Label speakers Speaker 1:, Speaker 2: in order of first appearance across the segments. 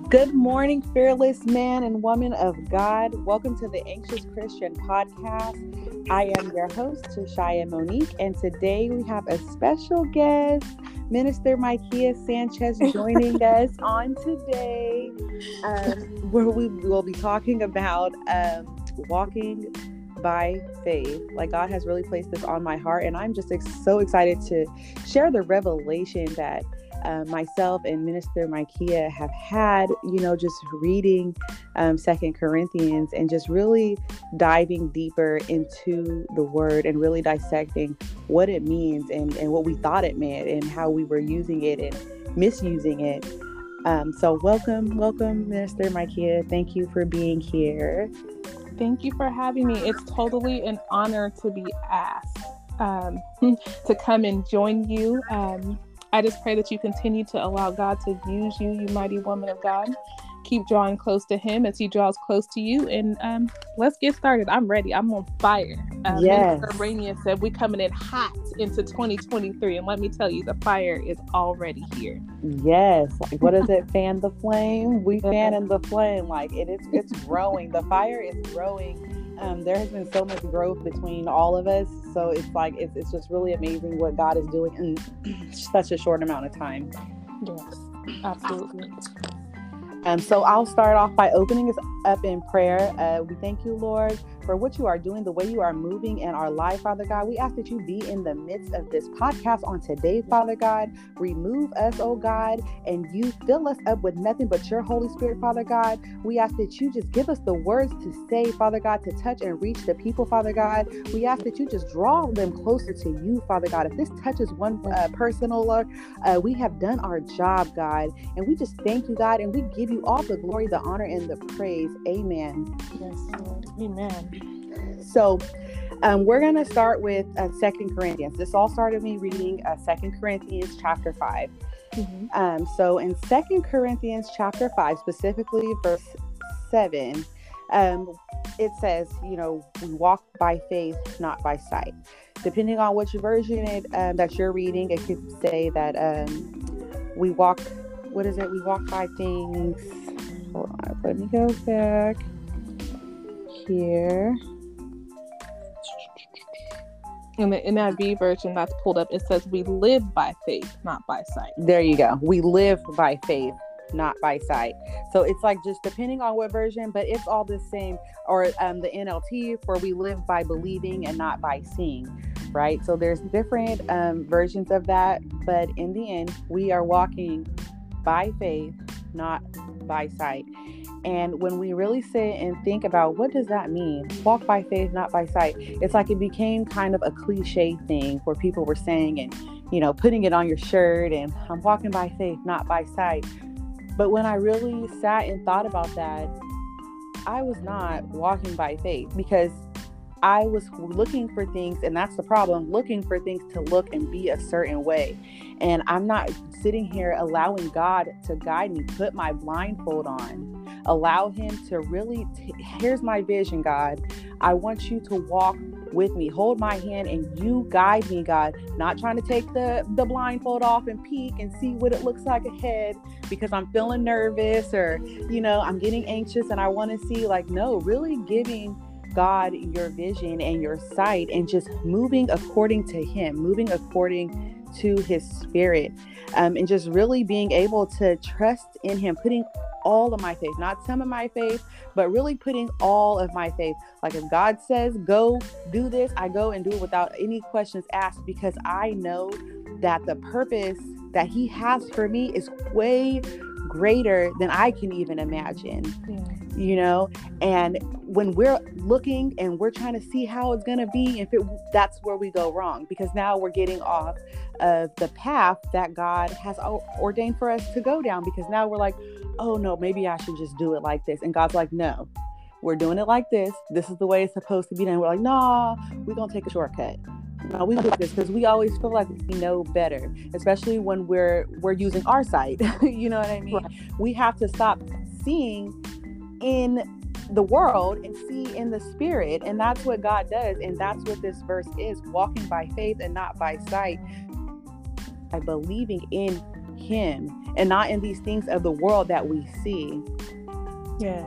Speaker 1: Good morning, fearless man and woman of God. Welcome to the Anxious Christian Podcast. I am your host, Tashaya Monique, and today we have a special guest, Minister Micaiah Sanchez, joining us on today, where we will be talking about walking by faith. Like, God has really placed this on my heart, and I'm just so excited to share the revelation that myself and Minister Micaiah have had, just reading 2 Corinthians and just really diving deeper into the word and really dissecting what it means and what we thought it meant and how we were using it and misusing it. So welcome, Minister Micaiah. Thank you for being here.
Speaker 2: Thank you for having me. It's totally an honor to be asked to come and join you. I just pray that you continue to allow God to use you, you mighty woman of God. Keep drawing close to him as he draws close to you. And let's get started. I'm ready. I'm on fire.
Speaker 1: Yes.
Speaker 2: Minister Rania said we're coming in hot into 2023. And let me tell you, the fire is already here.
Speaker 1: Yes. Like, what is it? Fan the flame? We fanning the flame. Like it's growing. The fire is growing. There has been so much growth between all of us. So it's like, it's just really amazing what God is doing in such a short amount of time.
Speaker 2: Yes, absolutely.
Speaker 1: So I'll start off by opening us up in prayer. We thank you, Lord, for what you are doing, the way you are moving in our life, Father God. We ask that you be in the midst of this podcast on today, Father God. Remove us, oh God, and you fill us up with nothing but your Holy Spirit, Father God. We ask that you just give us the words to say, Father God, to touch and reach the people, Father God. We ask that you just draw them closer to you, Father God. If this touches one person, oh Lord, we have done our job, God. And we just thank you, God, and we give you all the glory, the honor, and the praise. Amen.
Speaker 2: Yes, Lord. Amen.
Speaker 1: So we're going to start with 2 Corinthians. This all started me reading 2 Corinthians chapter 5.
Speaker 2: Mm-hmm.
Speaker 1: So in 2 Corinthians chapter 5, specifically verse 7, it says, we walk by faith, not by sight. Depending on which version that you're reading, it could say that we walk... What is it? We walk by things. Hold on. Let me go back here.
Speaker 2: In the NIV version that's pulled up, it says we live by faith, not by sight.
Speaker 1: There you go. We live by faith, not by sight. So it's like just depending on what version, but it's all the same. Or the NLT for we live by believing and not by seeing. Right? So there's different versions of that. But in the end, we are walking by faith, not by sight. And when we really sit and think about what does that mean, walk by faith, not by sight, it's like it became kind of a cliche thing where people were saying and, putting it on your shirt and I'm walking by faith, not by sight. But when I really sat and thought about that, I was not walking by faith because I was looking for things, and that's the problem, looking for things to look and be a certain way. And I'm not sitting here allowing God to guide me, put my blindfold on, allow him to really, here's my vision, God. I want you to walk with me, hold my hand, and you guide me, God. Not trying to take the blindfold off and peek and see what it looks like ahead because I'm feeling nervous or, I'm getting anxious and I want to see, no, really giving God your vision and your sight and just moving according to him, moving according to his spirit, and just really being able to trust in him, putting all of my faith, not some of my faith, but really putting all of my faith. Like if God says, go do this, I go and do it without any questions asked because I know that the purpose that he has for me is way greater than I can even imagine. And when we're looking and we're trying to see how it's going to be, that's where we go wrong, because now we're getting off of the path that God has ordained for us to go down, because now we're like, oh no, maybe I should just do it like this. And God's like, no, we're doing it like this. This is the way it's supposed to be done. We're like, nah, we're going to take a shortcut. No, we do this because we always feel like we know better, especially when we're using our sight. You know what I mean? Right. We have to stop seeing in the world and see in the spirit. And that's what God does. And that's what this verse is, walking by faith and not by sight, by believing in him and not in these things of the world that we see.
Speaker 2: Yeah.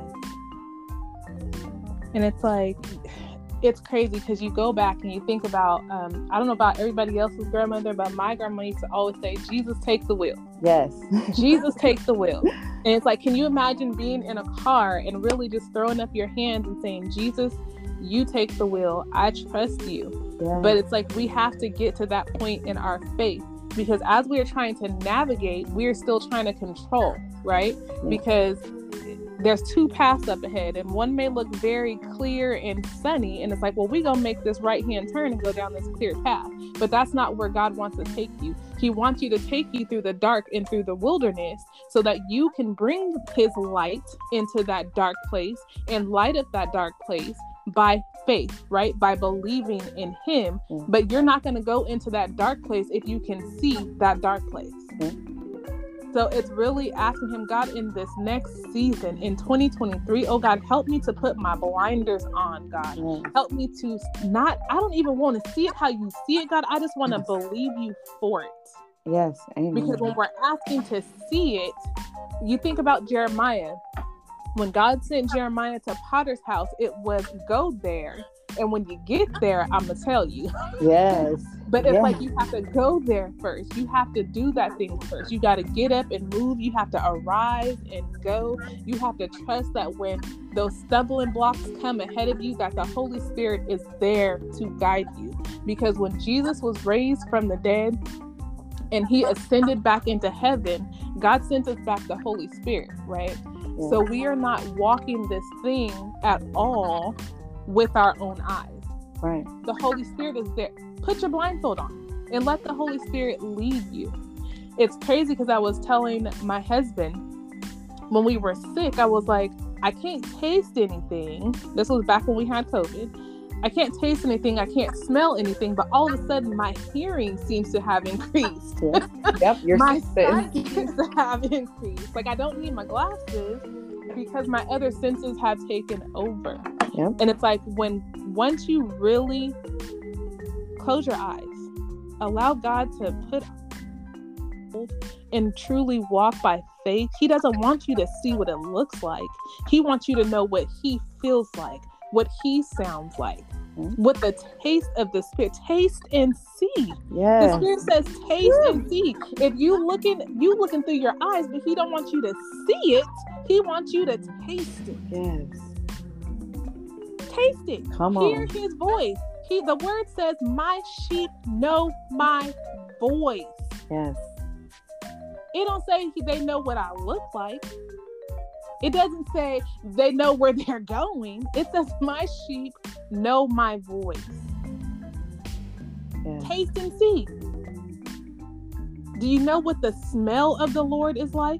Speaker 2: And it's like, it's crazy because you go back and you think about, I don't know about everybody else's grandmother, but my grandma used to always say, Jesus, take the wheel.
Speaker 1: Yes.
Speaker 2: Jesus, take the wheel. And it's like, can you imagine being in a car and really just throwing up your hands and saying, Jesus, you take the wheel. I trust you. Yeah. But it's like, we have to get to that point in our faith, because as we are trying to navigate, we're still trying to control, right? Yeah. Because there's two paths up ahead, and one may look very clear and sunny, and it's like, well, we're gonna make this right hand turn and go down this clear path. But that's not where God wants to take you. He wants you to take you through the dark and through the wilderness so that you can bring his light into that dark place and light up that dark place by faith, right? By believing in him. But you're not going to go into that dark place if you can see that dark place. So it's really asking him, God, in this next season, in 2023, oh God, help me to put my blinders on, God. Help me to not, I don't even want to see it how you see it, God. I just want to believe you for it.
Speaker 1: Yes. Amen.
Speaker 2: Because when we're asking to see it, you think about Jeremiah. When God sent Jeremiah to Potter's house, it was go there. And when you get there, I'm going to tell you.
Speaker 1: Yes.
Speaker 2: But it's like, you have to go there first. You have to do that thing first. You got to get up and move. You have to arise and go. You have to trust that when those stumbling blocks come ahead of you, that the Holy Spirit is there to guide you. Because when Jesus was raised from the dead and he ascended back into heaven, God sent us back the Holy Spirit, right? Yeah. So we are not walking this thing at all with our own eyes.
Speaker 1: Right.
Speaker 2: The Holy Spirit is there. Put your blindfold on and let the Holy Spirit lead you. It's crazy because I was telling my husband when we were sick, I was like, I can't taste anything. This was back when we had COVID. I can't taste anything. I can't smell anything. But all of a sudden, my hearing seems to have increased.
Speaker 1: Yep,
Speaker 2: my sight seems to have increased. Like, I don't need my glasses because my other senses have taken over.
Speaker 1: Yep.
Speaker 2: And it's like, once you really close your eyes, allow God to put and truly walk by faith. He doesn't want you to see what it looks like. He wants you to know what he feels like, what he sounds like, what the taste of the Spirit. Taste and see.
Speaker 1: Yes.
Speaker 2: The Spirit says taste and see. If you looking through your eyes, but he don't want you to see it. He wants you to taste it.
Speaker 1: Yes.
Speaker 2: Taste it.
Speaker 1: Come on.
Speaker 2: Hear his voice. The word says, my sheep know my voice.
Speaker 1: Yes.
Speaker 2: It don't say they know what I look like. It doesn't say they know where they're going. It says my sheep know my voice. Yes. Taste and see. Do you know what the smell of the Lord is like?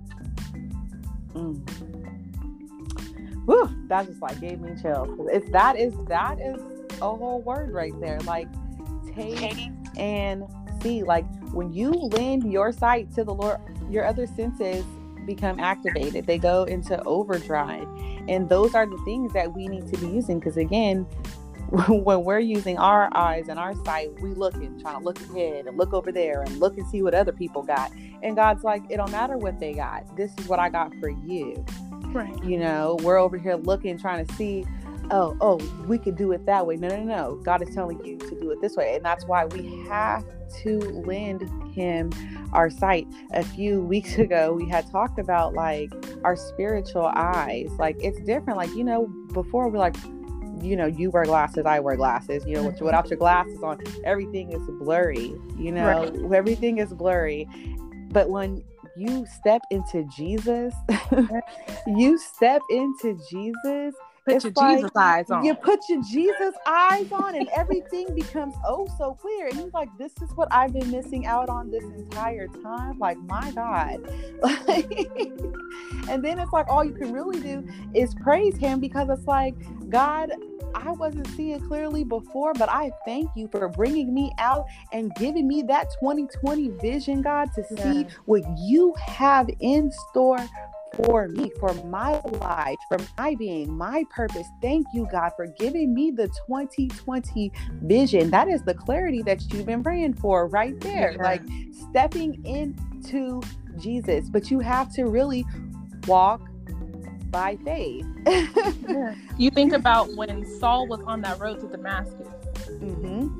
Speaker 1: Whew, that just like gave me chills. That is a whole word right there. Like, taste and see. Like, when you lend your sight to the Lord, your other senses become activated. They go into overdrive. And those are the things that we need to be using. Because again, when we're using our eyes and our sight, we trying to look ahead and look over there and look and see what other people got. And God's like, it don't matter what they got. This is what I got for you.
Speaker 2: Right.
Speaker 1: You know, we're over here looking, trying to see, oh, we could do it that way. No. God is telling you to do it this way. And that's why we have to lend him our sight. A few weeks ago, we had talked about like our spiritual eyes. Like, it's different. Like, you know, before we're like, you know, you wear glasses, I wear glasses, you know, without your glasses on, everything is blurry, you know, right. Everything is blurry. But when you step into Jesus,
Speaker 2: Put your Jesus eyes on.
Speaker 1: You put your Jesus eyes on and everything becomes so clear. And he's like, this is what I've been missing out on this entire time. Like, my God. And then it's like, all you can really do is praise him, because it's like, God, I wasn't seeing clearly before, but I thank you for bringing me out and giving me that 2020 vision, God, to see what you have in store for me, for my life, for my being, my purpose. Thank you, God, for giving me the 2020 vision. That is the clarity that you've been praying for right there. Like, stepping into Jesus, but you have to really walk by faith.
Speaker 2: Yeah. You think about when Saul was on that road to Damascus.
Speaker 1: Mm-hmm.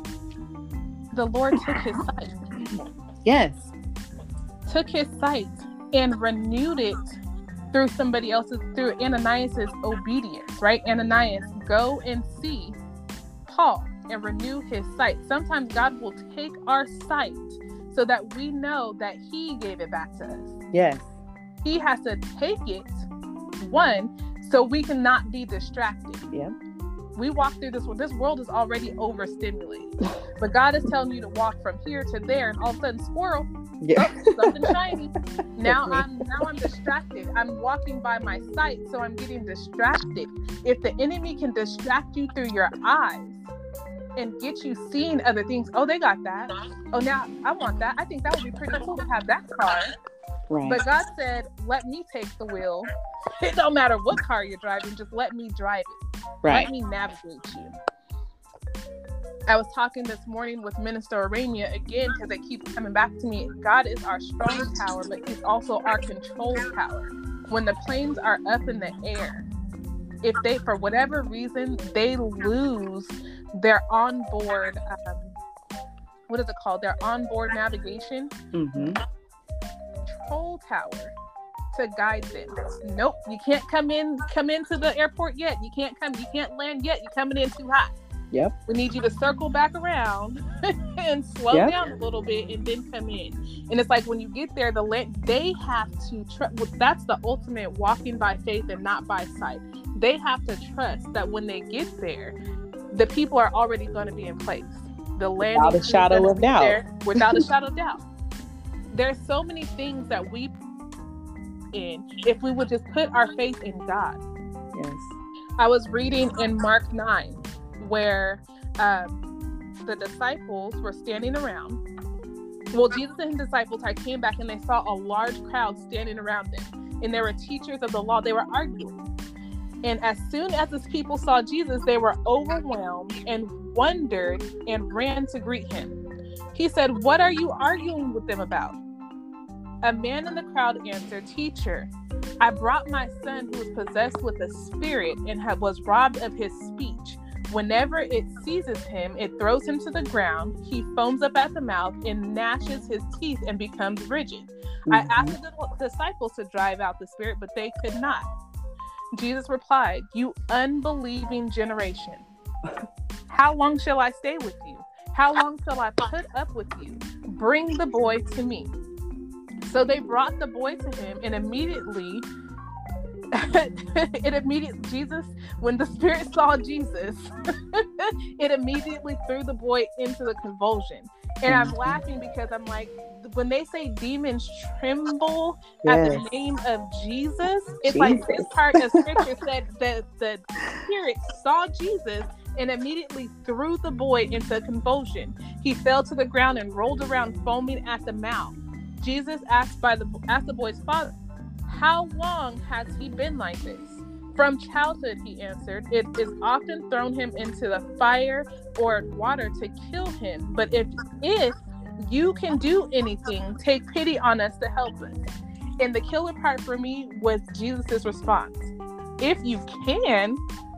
Speaker 2: The Lord took his sight.
Speaker 1: Yes.
Speaker 2: Took his sight and renewed it through through Ananias's obedience, right? Ananias, go and see Paul and renew his sight. Sometimes God will take our sight so that we know that he gave it back to us.
Speaker 1: Yes.
Speaker 2: He has to take it, one, so we cannot be distracted.
Speaker 1: Yeah.
Speaker 2: We walk through this world. This world is already overstimulated. But God is telling you to walk from here to there, and all of a sudden, squirrel,
Speaker 1: Yeah.
Speaker 2: something shiny. Now I'm distracted. I'm walking by my sight, so I'm getting distracted. If the enemy can distract you through your eyes and get you seeing other things, oh, they got that. Oh, now I want that. I think that would be pretty cool to have that car.
Speaker 1: Right.
Speaker 2: But God said, let me take the wheel. It don't matter what car you're driving, just let me drive it.
Speaker 1: Right.
Speaker 2: Let me navigate you. I was talking this morning with Minister Arania again because it keeps coming back to me. God is our strong tower, but he's also our control tower. When the planes are up in the air, if they, for whatever reason, they lose their onboard, what is it called? Their onboard navigation.
Speaker 1: Mm-hmm.
Speaker 2: Control tower to guide them. Nope, you can't come into the airport yet. You can't land yet. You're coming in too hot.
Speaker 1: Yep.
Speaker 2: We need you to circle back around and slow down a little bit and then come in. And it's like when you get there, they have to trust. That's the ultimate walking by faith and not by sight. They have to trust that when they get there, the people are already going to be in place. The landing
Speaker 1: without a shadow of doubt.
Speaker 2: Without a shadow of doubt. There's so many things that we in if we would just put our faith in God.
Speaker 1: Yes.
Speaker 2: I was reading in Mark 9 where the disciples were standing around. Well, Jesus and his disciples had came back and they saw a large crowd standing around them. And there were teachers of the law. They were arguing. And as soon as his people saw Jesus, they were overwhelmed and wondered and ran to greet him. He said, "What are you arguing with them about?" A man in the crowd answered, "Teacher, I brought my son who was possessed with a spirit and was robbed of his speech. Whenever it seizes him, it throws him to the ground. He foams up at the mouth and gnashes his teeth and becomes rigid. Mm-hmm. I asked the disciples to drive out the spirit, but they could not." Jesus replied, "You unbelieving generation, how long shall I stay with you? How long shall I put up with you? Bring the boy to me." So they brought the boy to him, and immediately, Jesus, when the spirit saw Jesus, it immediately threw the boy into the convulsion. And I'm laughing because I'm like, when they say demons tremble at the name of Jesus, it's like this part of scripture said that the spirit saw Jesus and immediately threw the boy into convulsion. He fell to the ground and rolled around foaming at the mouth. Jesus asked the boy's father, "How long has he been like this?" "From childhood," he answered. "It is often thrown him into the fire or water to kill him. But if you can do anything, take pity on us to help us." And the killer part for me was Jesus' response. If you can,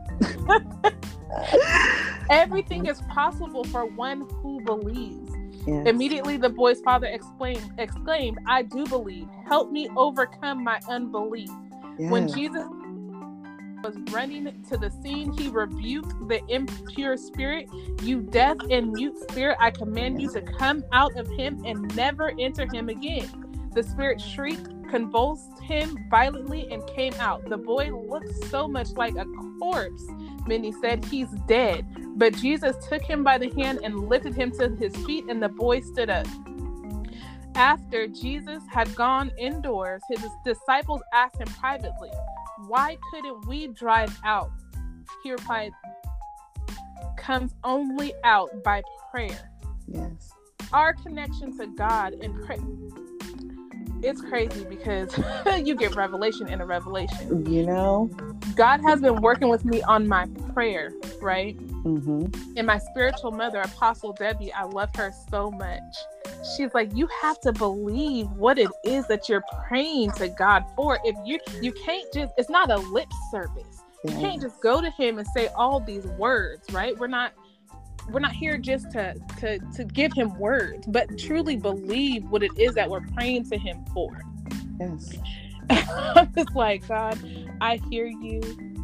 Speaker 2: everything is possible for one who believes. Yes. Immediately the boy's father exclaimed, "I do believe. Help me overcome my unbelief." Yes. When Jesus was running to the scene, he rebuked the impure spirit. "You deaf and mute spirit, I command you to come out of him and never enter him again." The spirit shrieked, convulsed him violently, and came out. The boy looked so much like a corpse. Many said, "He's dead." But Jesus took him by the hand and lifted him to his feet, and the boy stood up. After Jesus had gone indoors, his disciples asked him privately, "Why couldn't we drive out?" He replied, "Comes only out by prayer."
Speaker 1: Yes.
Speaker 2: Our connection to God and prayer. It's crazy because you get revelation in a revelation.
Speaker 1: You know?
Speaker 2: God has been working with me on my prayer, right? And my spiritual mother, Apostle Debbie, I love her so much. She's like, you have to believe what it is that you're praying to God for. If you can't just, it's not a lip service. You can't just go to him and say all these words, right? We're not here just to give him words, but truly believe what it is that we're praying to him for.
Speaker 1: Yes.
Speaker 2: I'm just like, God, I hear you.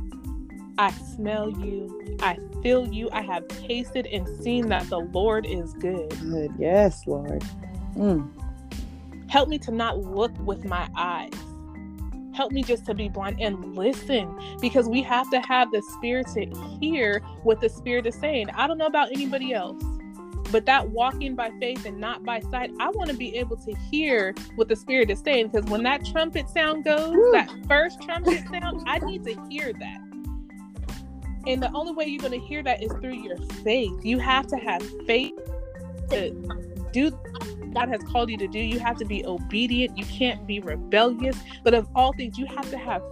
Speaker 2: I smell you. I feel you. I have tasted and seen that the Lord is good.
Speaker 1: Good. Yes, Lord.
Speaker 2: Help me to not look with my eyes. Help me just to be blind and listen, because we have to have the Spirit to hear what the Spirit is saying. I don't know about anybody else, but that walking by faith and not by sight, I want to be able to hear what the Spirit is saying, because when that trumpet sound goes, that first trumpet sound, I need to hear that. And the only way you're going to hear that is through your faith. You have to have faith to do what God has called you to do. You have to be obedient. You can't be rebellious. But of all things, you have to have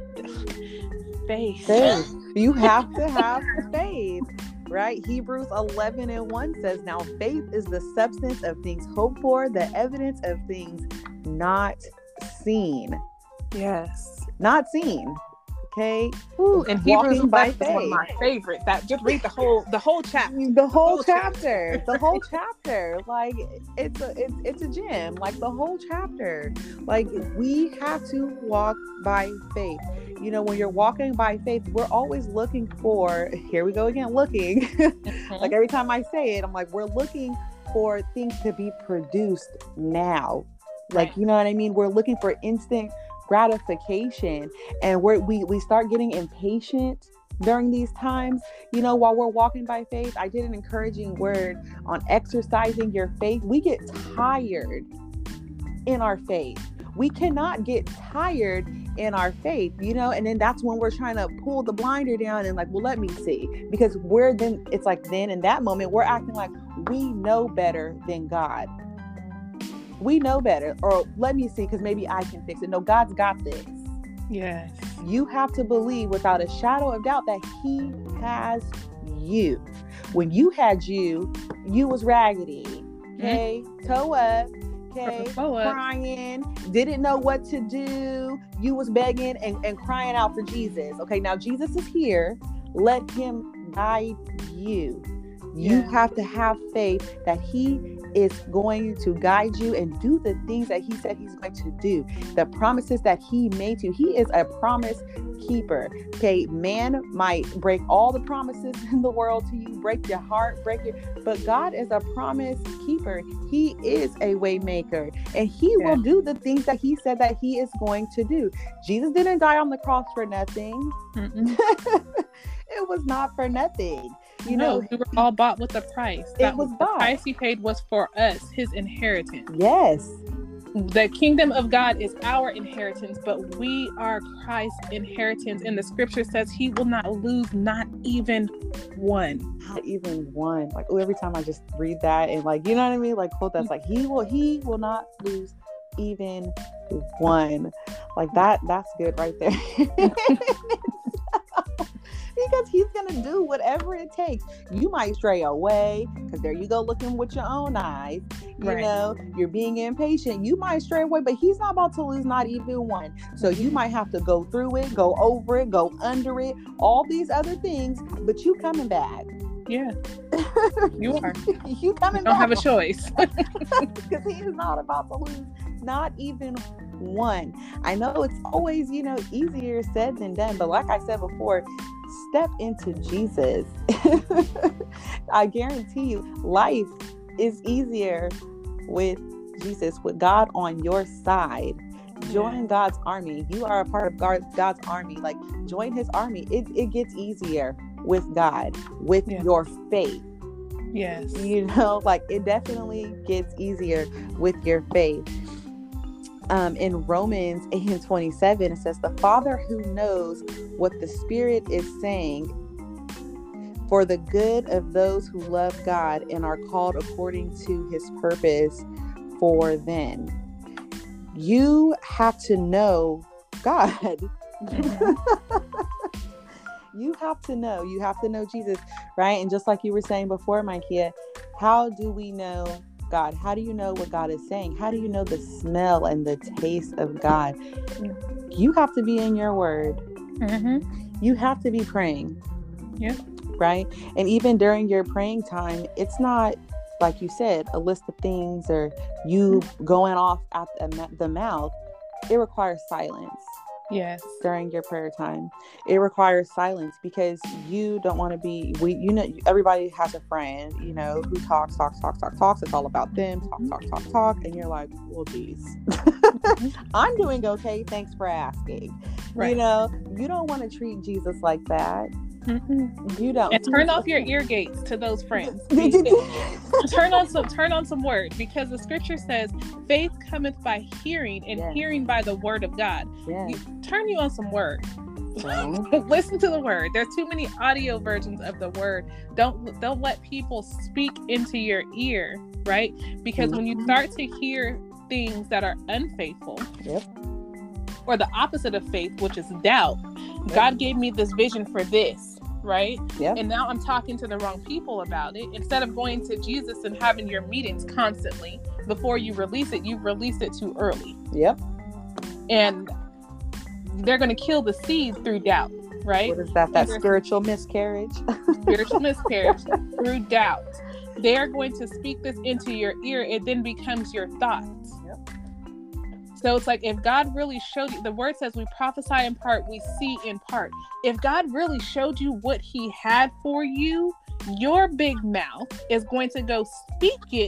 Speaker 2: faith.
Speaker 1: You have to have faith, right? Hebrews 11:1 says, now faith is the substance of things hoped for, the evidence of things not seen.
Speaker 2: Yes.
Speaker 1: Not seen. Okay.
Speaker 2: And Hebrews 11 is one of my favorites. That just read the whole chapter.
Speaker 1: The whole chapter. The whole chapter. Like it's a gem. Like the whole chapter. Like we have to walk by faith. You know, when you're walking by faith, we're always looking for, here we go again, looking. Like every time I say it, I'm like, we're looking for things to be produced now. Like, you know what I mean? We're looking for instant gratification, and we start getting impatient during these times. You know, while we're walking by faith, I did an encouraging word on exercising your faith. We get tired in our faith. We cannot get tired in our faith, you know, and then that's when we're trying to pull the blinder down and like, well, let me see, because it's like then in that moment we're acting like we know better than God. We know better, or let me see, because maybe I can fix it. No, God's got this.
Speaker 2: Yes.
Speaker 1: You have to believe without a shadow of doubt that he has you. When you had you was raggedy, okay, toe up, okay, crying, didn't know what to do. You was begging and crying out for Jesus. Okay, now Jesus is here. Let him guide you. You have to have faith that he is going to guide you and do the things that he said he's going to do. The promises that he made to you. He is a promise keeper. Okay, man might break all the promises in the world to you, break your heart, but God is a promise keeper. He is a way maker, and he will do the things that he said that he is going to do. Jesus didn't die on the cross for nothing. It was not for nothing. You know,
Speaker 2: we were all bought with a price.
Speaker 1: It was bought.
Speaker 2: The price he paid was for us, his inheritance.
Speaker 1: Yes.
Speaker 2: The kingdom of God is our inheritance, but we are Christ's inheritance. And the scripture says he will not lose not even one.
Speaker 1: Not even one. Like, every time I just read that and like, you know what I mean? Like, quote that's like, he will not lose even one. Like that's good right there. Because he's going to do whatever it takes. You might stray away, because there you go, looking with your own eyes. You know, you're being impatient. You might stray away, but he's not about to lose not even one. So you might have to go through it, go over it, go under it, all these other things, but you coming back.
Speaker 2: Yeah, you are.
Speaker 1: You coming back.
Speaker 2: Don't have a choice.
Speaker 1: Because he is not about to lose not even one. I know it's always, you know, easier said than done, but like I said before, step into Jesus. I guarantee you, life is easier with Jesus, with God on your side. Join God's army. You are a part of God's army. Like, join his army. It gets easier with God, with your faith.
Speaker 2: Yes.
Speaker 1: You know, like, it definitely gets easier with your faith. In Romans 8:27, it says, the Father who knows what the Spirit is saying for the good of those who love God and are called according to his purpose for them. You have to know God. You have to know. You have to know Jesus, right? And just like you were saying before, Micaiah, how do we know God? How do you know what God is saying? How do you know the smell and the taste of God? You have to be in your word. You have to be praying.
Speaker 2: Yeah.
Speaker 1: Right? And even during your praying time, it's not, like you said, a list of things or you going off at the mouth. It requires silence.
Speaker 2: Yes.
Speaker 1: During your prayer time, it requires silence because you don't want to be. Everybody has a friend, who talks. It's all about them. Talk, and you're like, well, geez, I'm doing okay. Thanks for asking.
Speaker 2: Right.
Speaker 1: You don't want to treat Jesus like that. You don't.
Speaker 2: And turn off your ear gates to those friends. turn on some word, because the scripture says faith cometh by hearing, and hearing by the word of God. Turn you on some word. Listen to the word. There's too many audio versions of the word. Don't let people speak into your ear, right? Because when you start to hear things that are unfaithful, or the opposite of faith, which is doubt, God gave me this vision for this, right? And now I'm talking to the wrong people about it. Instead of going to Jesus and having your meetings constantly before you release it, you've released it too early. And they're going to kill the seed through doubt, right?
Speaker 1: What is that spiritual miscarriage?
Speaker 2: Spiritual miscarriage through doubt. They're going to speak this into your ear. It then becomes your thoughts. So it's like, if God really showed you, the word says we prophesy in part, we see in part. If God really showed you what he had for you, your big mouth is going to go speak it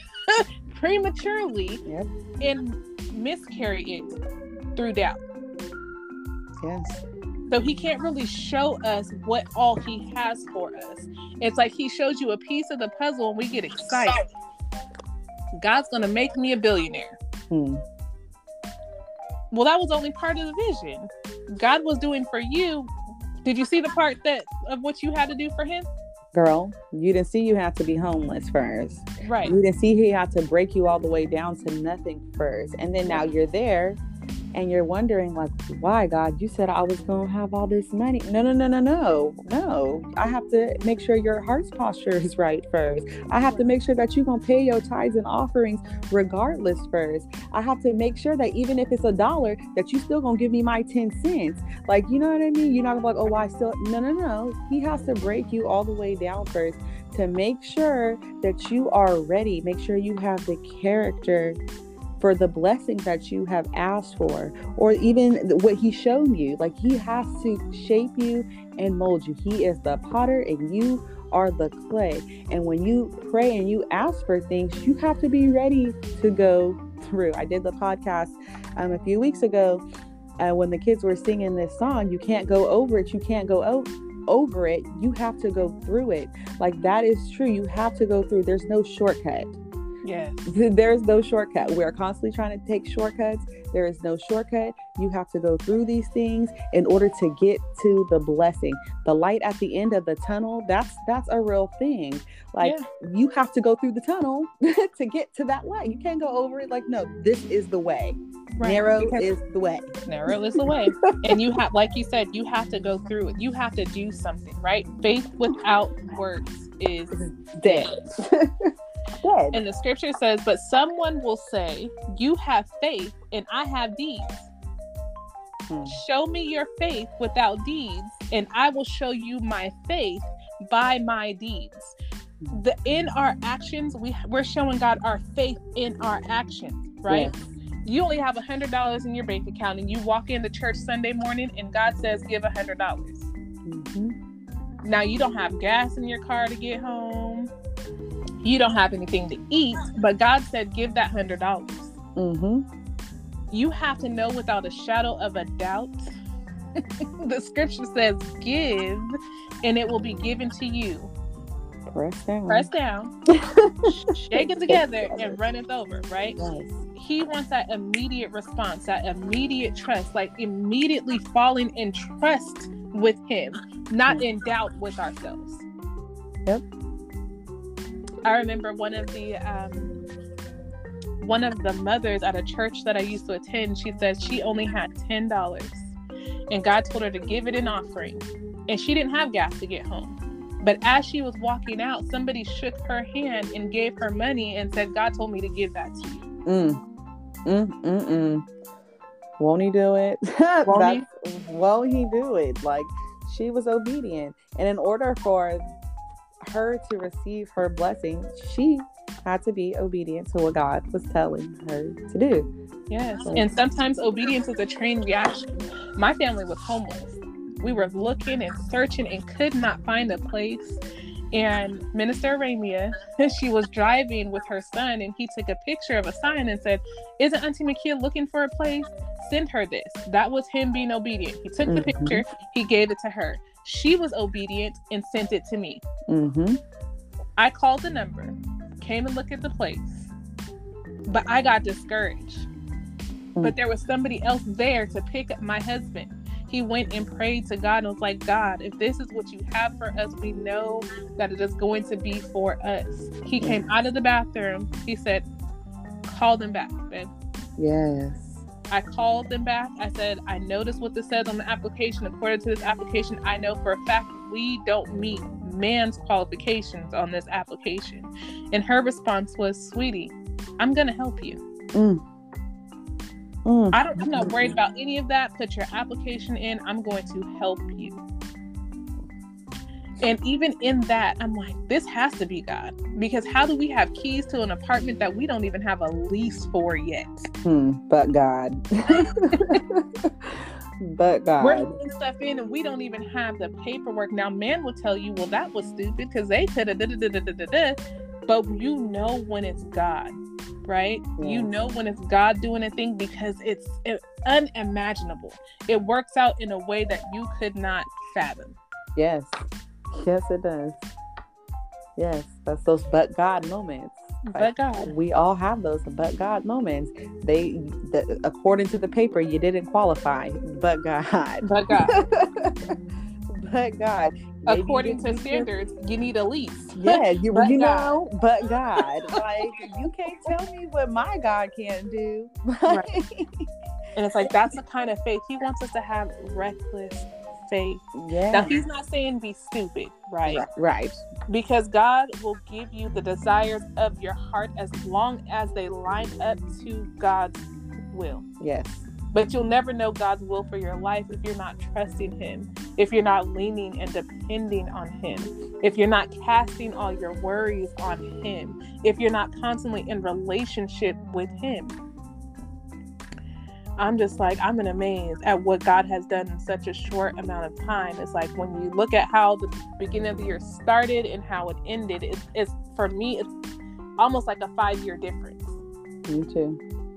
Speaker 2: prematurely and miscarry it through doubt.
Speaker 1: Yes.
Speaker 2: So he can't really show us what all he has for us. It's like he shows you a piece of the puzzle and we get excited. God's going to make me a billionaire. Well, that was only part of the vision. God was doing for you. Did you see the part of what you had to do for him?
Speaker 1: Girl, you didn't see you had to be homeless first.
Speaker 2: Right.
Speaker 1: You didn't see he had to break you all the way down to nothing first. And then now you're there and you're wondering, like, why, God? You said I was going to have all this money. No. I have to make sure your heart's posture is right first. I have to make sure that you're going to pay your tithes and offerings regardless first. I have to make sure that even if it's $1, that you still going to give me my 10 cents. Like, you know what I mean? You're not going to be like, oh, I still... No. He has to break you all the way down first to make sure that you are ready. Make sure you have the character for the blessings that you have asked for, or even what he's shown you. Like, he has to shape you and mold you. He is the potter and you are the clay. And when you pray and you ask for things, you have to be ready to go through. I did the podcast a few weeks ago when the kids were singing this song, you can't go over it. You can't go over it. You have to go through it. Like, that is true. You have to go through. There's no shortcut.
Speaker 2: Yes.
Speaker 1: There's no shortcut. We're constantly trying to take shortcuts. There is no shortcut. You have to go through these things in order to get to the blessing. The light at the end of the tunnel, that's a real thing. Like, you have to go through the tunnel to get to that light. You can't go over it. Like, no, this is the way. Right. Narrow is the way.
Speaker 2: Narrow is the way. And you have, like you said, you have to go through it. You have to do something, right? Faith without works is dead.
Speaker 1: Dead.
Speaker 2: And the scripture says, but someone will say, you have faith and I have deeds. Show me your faith without deeds, and I will show you my faith by my deeds. In our actions, we're showing God our faith in our actions, right? Yes. You only have $100 in your bank account, and you walk into church Sunday morning, and God says, give $100. Now, you don't have gas in your car to get home. You don't have anything to eat, but God said, give that $100. You have to know without a shadow of a doubt. The scripture says, give, and it will be given to you. Press down, shake it together, and run it over, right? Yes. He wants that immediate response, that immediate trust, like immediately falling in trust with him, not in doubt with ourselves.
Speaker 1: Yep.
Speaker 2: I remember one of the mothers at a church that I used to attend, she said she only had $10, and God told her to give it in offering. and she didn't have gas to get home. But as she was walking out, somebody shook her hand and gave her money and said, God told me to give that to you.
Speaker 1: Won't he do it? Won't he do it? Like, she was obedient. And in order for her to receive her blessing, she had to be obedient to what God was telling her to do.
Speaker 2: Yes. And sometimes obedience is a trained reaction. My family was homeless. We were looking and searching and could not find a place. And Minister Ramia, she was driving with her son, and he took a picture of a sign and said, isn't Auntie Makia looking for a place? Send her this. That was him being obedient. He took the picture, he gave it to her. She was obedient and sent it to me. I called the number, came and looked at the place, but I got discouraged. But there was somebody else there to pick up my husband. He went and prayed to God and was like, God, if this is what you have for us, we know that it is going to be for us. He came out of the bathroom. He said, call them back, babe.
Speaker 1: Yes.
Speaker 2: I called them back. I said, I noticed what this says on the application. According to this application, I know for a fact we don't meet man's qualifications on this application. And her response was, sweetie, I'm going to help you. I'm not worried about any of that. Put your application in. I'm going to help you. And even in that, I'm like, this has to be God. Because how do we have keys to an apartment that we don't even have a lease for yet?
Speaker 1: But God. But God.
Speaker 2: We're putting stuff in and we don't even have the paperwork. Now, man will tell you, well, that was stupid because they could have But you know when it's God. Right? Yes. You know when it's God doing a thing because it's unimaginable. It works out in a way that you could not fathom.
Speaker 1: Yes. Yes, it does. Yes. That's those but God moments.
Speaker 2: But God.
Speaker 1: We all have those but God moments. According to the paper, you didn't qualify. But God.
Speaker 2: But God.
Speaker 1: But God.
Speaker 2: According to standards, you need a lease.
Speaker 1: Yeah, but God. Like, you can't tell me what my God can't do.
Speaker 2: Right. And it's like, that's the kind of faith. He wants us to have reckless faith. Yeah. Now, he's not saying be stupid, right?
Speaker 1: Right.
Speaker 2: Because God will give you the desires of your heart as long as they line up to God's will.
Speaker 1: Yes.
Speaker 2: But you'll never know God's will for your life if you're not trusting him, if you're not leaning and depending on him, if you're not casting all your worries on him, if you're not constantly in relationship with him. I'm just like, I'm amazed at what God has done in such a short amount of time. It's like when you look at how the beginning of the year started and how it ended, it's for me, it's almost like a 5-year difference.
Speaker 1: Me too.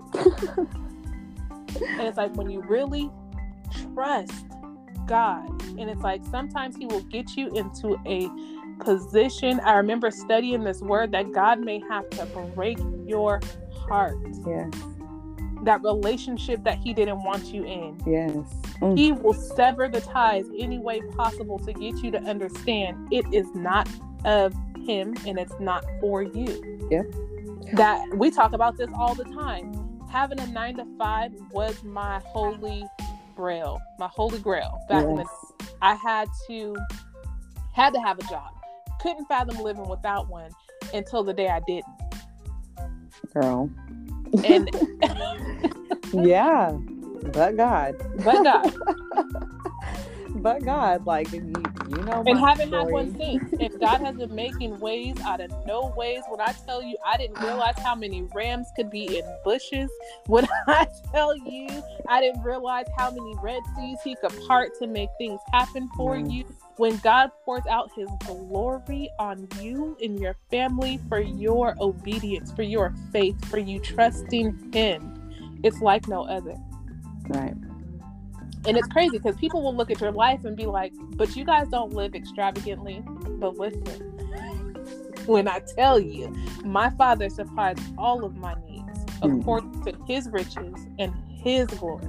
Speaker 2: And it's like when you really trust God, and it's like sometimes he will get you into a position. I remember studying this word that God may have to break your heart.
Speaker 1: Yes.
Speaker 2: That relationship that he didn't want you in.
Speaker 1: Yes.
Speaker 2: He will sever the ties any way possible to get you to understand it is not of him and it's not for you.
Speaker 1: Yeah.
Speaker 2: That we talk about this all the time. Having a 9-to-5 was my holy grail. Back in the day. I had to have a job. Couldn't fathom living without one until the day I didn't.
Speaker 1: Girl.
Speaker 2: And
Speaker 1: yeah, but God. But God, like, you know,
Speaker 2: and haven't had one since. If God has been making ways out of no ways, when I tell you, I didn't realize how many rams could be in bushes. When I tell you, I didn't realize how many Red Seas he could part to make things happen for you. When God pours out his glory on you and your family for your obedience, for your faith, for you trusting him, it's like no other.
Speaker 1: Right.
Speaker 2: And it's crazy because people will look at your life and be like, but you guys don't live extravagantly. But listen, when I tell you, my Father supplies all of my needs according to his riches and his glory.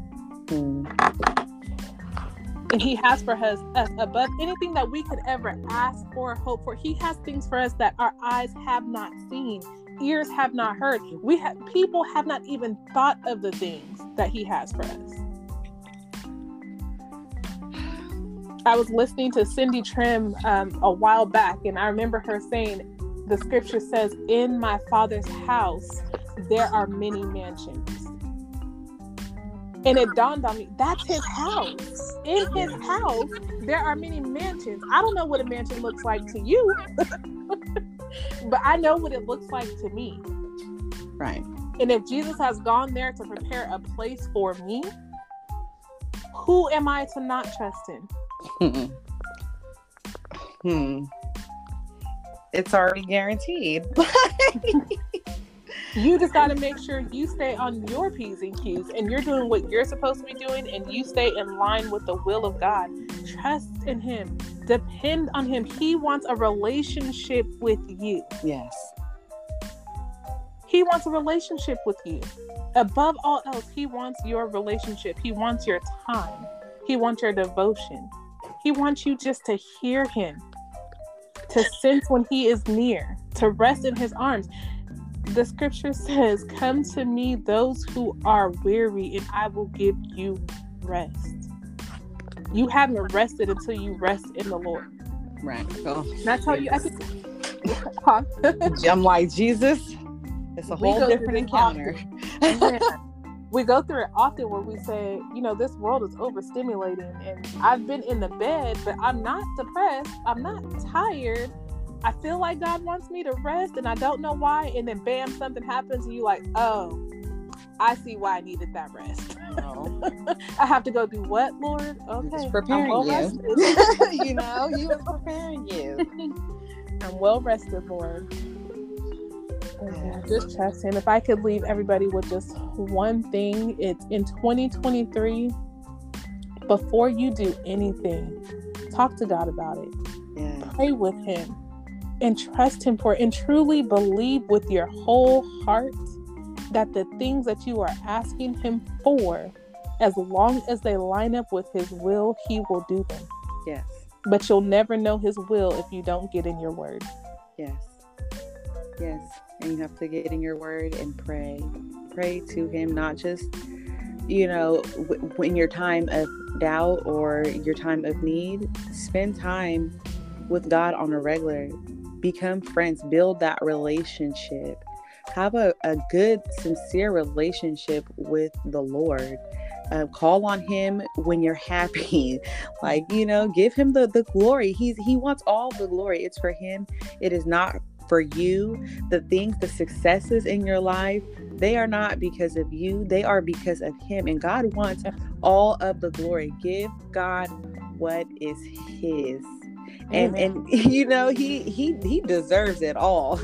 Speaker 2: And he has for us above anything that we could ever ask for, hope for. He has things for us that our eyes have not seen, ears have not heard. People have not even thought of the things that he has for us. I was listening to Cindy Trim a while back, and I remember her saying, the scripture says, in my Father's house, there are many mansions. And it dawned on me, that's his house. In his house, there are many mansions. I don't know what a mansion looks like to you, but I know what it looks like to me.
Speaker 1: Right.
Speaker 2: And if Jesus has gone there to prepare a place for me, who am I to not trust him?
Speaker 1: It's already guaranteed.
Speaker 2: You just got to make sure you stay on your P's and Q's and you're doing what you're supposed to be doing, and you stay in line with the will of God. Trust in him. Depend on him. He wants a relationship with you.
Speaker 1: Yes.
Speaker 2: He wants a relationship with you. Above all else, he wants your relationship. He wants your time. He wants your devotion. He wants you just to hear him, to sense when he is near, to rest in his arms. The scripture says, come to me those who are weary and I will give you rest. You haven't rested until you rest in the Lord.
Speaker 1: Right. Well,
Speaker 2: that's how you,
Speaker 1: I'm like, Jesus, it's a whole different encounter.
Speaker 2: We go through it often where we say, this world is overstimulating, and I've been in the bed, but I'm not depressed. I'm not tired. I feel like God wants me to rest, and I don't know why. And then bam, something happens, and you're like, oh, I see why I needed that rest. Oh. I have to go do what, Lord? Okay.
Speaker 1: Just preparing
Speaker 2: I'm well
Speaker 1: you. He was preparing you.
Speaker 2: I'm well rested, Lord. Yeah, just trust him. If I could leave everybody with just one thing, it's in 2023, before you do anything, talk to God about it. Yeah. Pray with him and trust him for it, and truly believe with your whole heart that the things that you are asking him for, as long as they line up with his will, he will do them.
Speaker 1: Yes.
Speaker 2: But you'll never know his will if you don't get in your word.
Speaker 1: Yes. Yes. And you have to get in your word and pray to him, not just, when your time of doubt or your time of need. Spend time with God on a regular. Become friends, build that relationship, have a good, sincere relationship with the Lord. Call on him when you're happy, give him the glory. He wants all the glory. It's for him. It is not for you. The things, the successes in your life, they are not because of you. They are because of him. And God wants all of the glory. Give God what is his. And he deserves it all.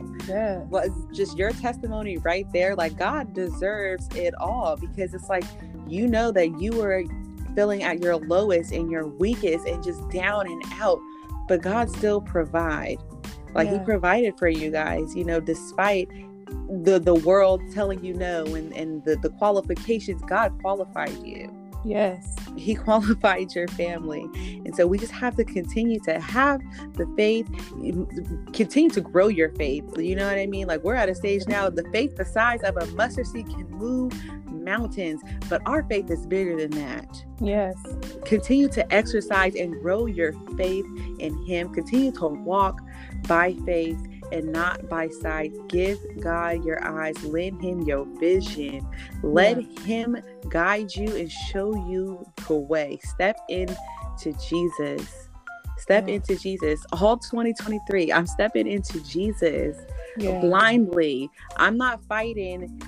Speaker 1: Just your testimony right there. God deserves it all, because it's that you were feeling at your lowest and your weakest and just down and out, but God still provide. He provided for you guys, despite the world telling you no, and the qualifications. God qualified you.
Speaker 2: Yes.
Speaker 1: He qualified your family. And so we just have to continue to have the faith, continue to grow your faith. You know what I mean? We're at a stage now, the faith the size of a mustard seed can move mountains, but our faith is bigger than that.
Speaker 2: Yes.
Speaker 1: Continue to exercise and grow your faith in him. Continue to walk by faith and not by sight. Give God your eyes. Lend him your vision. Let him guide you and show you the way. Step into Jesus. Step into Jesus. All 2023, I'm stepping into Jesus blindly. I'm not fighting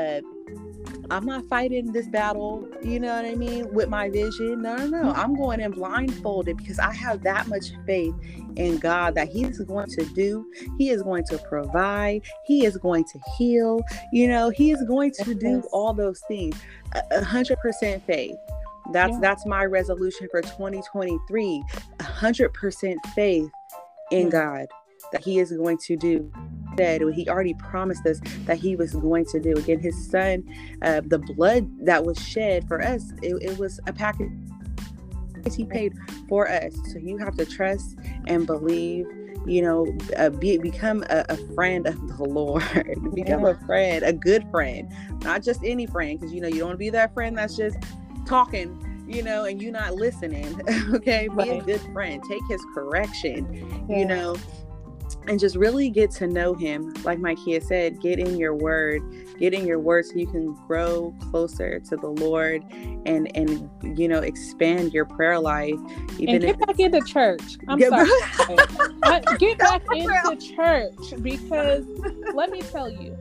Speaker 1: this battle, you know what I mean, with my vision. No. I'm going in blindfolded, because I have that much faith in God that he is going to do. He is going to provide. He is going to heal. He is going to do all those things. 100% faith. That's my resolution for 2023. 100% faith in God that he is going to do. He already promised us that he was going to do. Again, his son, the blood that was shed for us, it was a package he paid for us. So you have to trust and believe, become a friend of the Lord. Become a friend, a good friend, not just any friend, because you don't want to be that friend that's just talking, and you not listening. Okay. Be a
Speaker 2: Right.
Speaker 1: good friend. Take his correction,
Speaker 2: Yeah.
Speaker 1: and just really get to know him. Like Micaiah said, get in your word so you can grow closer to the Lord and expand your prayer life. Even
Speaker 2: And get back into church. I'm
Speaker 1: Get
Speaker 2: sorry.
Speaker 1: back-
Speaker 2: Get back into church, because let me tell you,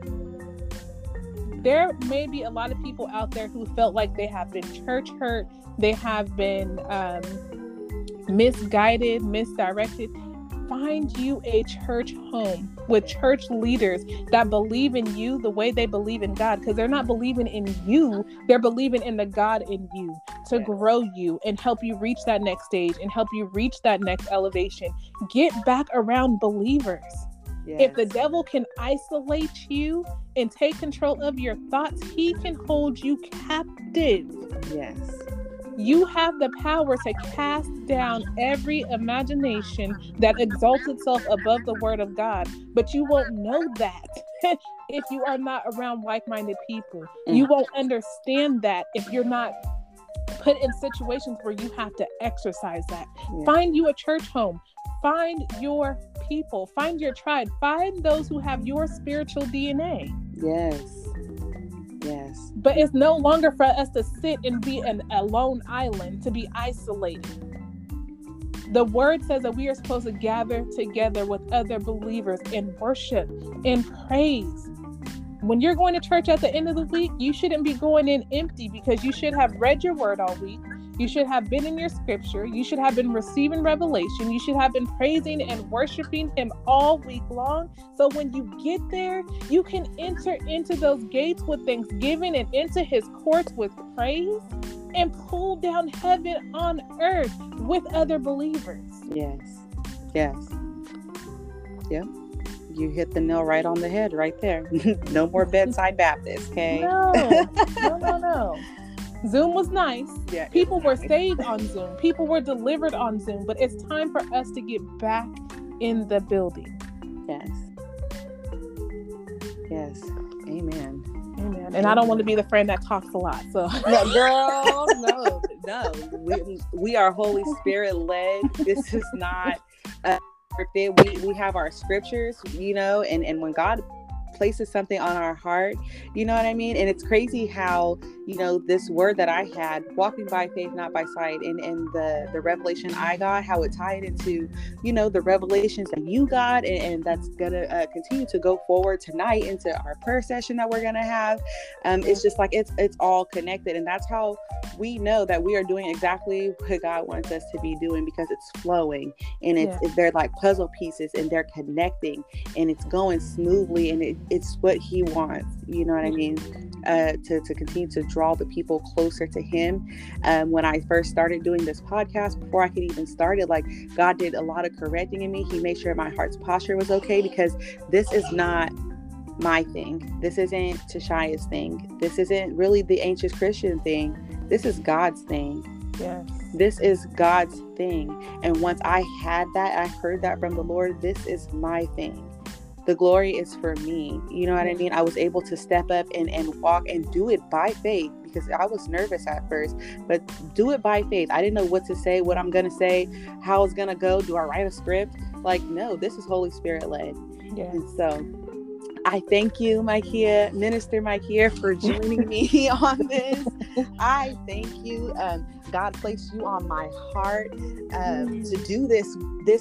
Speaker 2: there may be a lot of people out there who felt like they have been church hurt. They have been misguided, misdirected. Find you a church home with church leaders that believe in you the way they believe in God, because they're not believing in you, they're believing in the God in you to
Speaker 1: Yes.
Speaker 2: grow you and help you reach that next stage and help you reach that next elevation. Get back around believers.
Speaker 1: Yes.
Speaker 2: If the devil can isolate you and take control of your thoughts, he can hold you captive.
Speaker 1: Yes.
Speaker 2: You have the power to cast down every imagination that exalts itself above the word of God. But you won't know that if you are not around like-minded people. You won't understand that if you're not put in situations where you have to exercise that.
Speaker 1: Yeah.
Speaker 2: Find you a church home. Find your people. Find your tribe. Find those who have your spiritual DNA.
Speaker 1: Yes. Yes.
Speaker 2: But it's no longer for us to sit and be a lone island, to be isolated. The word says that we are supposed to gather together with other believers in worship, in praise. When you're going to church at the end of the week, you shouldn't be going in empty, because you should have read your word all week. You should have been in your scripture. You should have been receiving revelation. You should have been praising and worshiping him all week long. So when you get there, you can enter into those gates with thanksgiving and into his courts with praise and pull down heaven on earth with other believers.
Speaker 1: Yes. Yes. Yep. You hit the nail right on the head right there. No more bedside Baptist, okay?
Speaker 2: No. Zoom was nice.
Speaker 1: Yeah,
Speaker 2: People were saved on Zoom. People were delivered on Zoom. But it's time for us to get back in the building.
Speaker 1: Yes. Yes. Amen.
Speaker 2: Amen. And I don't want to be the friend that talks a lot. So
Speaker 1: No, girl, no. We are Holy Spirit led. This is not scripted. We have our scriptures, and when God places something on our heart, you know what I mean? And it's crazy how, this word that I had, walking by faith, not by sight, and the revelation I got, how it tied into, the revelations that you got, and that's going to continue to go forward tonight into our prayer session that we're going to have. It's just like, it's all connected. And that's how we know that we are doing exactly what God wants us to be doing, because it's flowing, and they're like puzzle pieces, and they're connecting, and it's going smoothly, and it's what he wants, you know what I mean? To continue to draw the people closer to him. When I first started doing this podcast, before I could even start it, like, God did a lot of correcting in me. He made sure my heart's posture was okay, because this is not my thing. This isn't Tashia's thing. This isn't really the Anxious Christian thing. This is God's thing.
Speaker 2: yes.
Speaker 1: This is God's thing. And once I had that, I heard that from the Lord, this is my thing. The glory is for me. You know what I mean? I was able to step up and walk and do it by faith, because I was nervous at first, but do it by faith. I didn't know what to say, what I'm going to say, how it's going to go. Do I write a script? Like, no, this is Holy Spirit led.
Speaker 2: Yes.
Speaker 1: And so I thank you, Micaiah, Minister Micaiah, for joining me on this. I thank you. God placed you on my heart to do this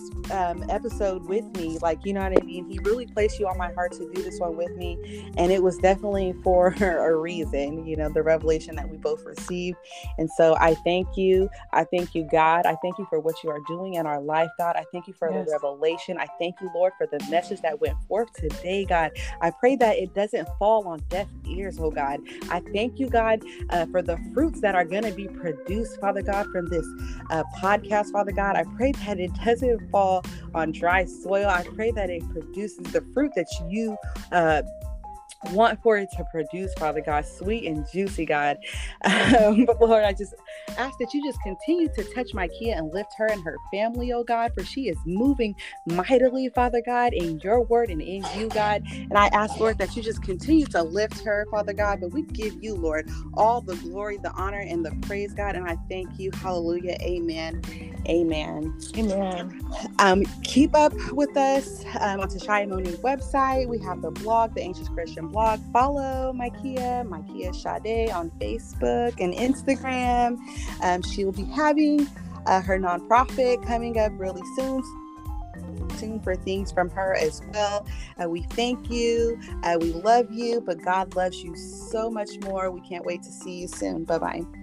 Speaker 1: episode with me. Like, you know what I mean? He really placed you on my heart to do this one with me. And it was definitely for a reason, the revelation that we both received. And so I thank you. I thank you, God. I thank you for what you are doing in our life, God. I thank you for the revelation. I thank you, Lord, for the message that went forth today, God. I pray that it doesn't fall on deaf ears, oh God. I thank you, God, for the fruits that are going to be produced, Father God, from this podcast, Father God. I pray that it doesn't fall on dry soil. I pray that it produces the fruit that you want for it to produce, Father God, sweet and juicy, God. But Lord, I just ask that you just continue to touch Micaiah and lift her and her family, oh God, for she is moving mightily, Father God, in your word and in you, God. And I ask, Lord, that you just continue to lift her, Father God, but we give you, Lord, all the glory, the honor, and the praise, God. And I thank you. Hallelujah. Amen. Amen. Keep up with us on Tashia Moni's website. We have the blog, the Anxious Christian blog. Follow Micaiah Sade on Facebook and Instagram. She will be having her nonprofit coming up really soon for things from her as well. We thank you. We love you, but God loves you so much more. We can't wait to see you soon. Bye-bye.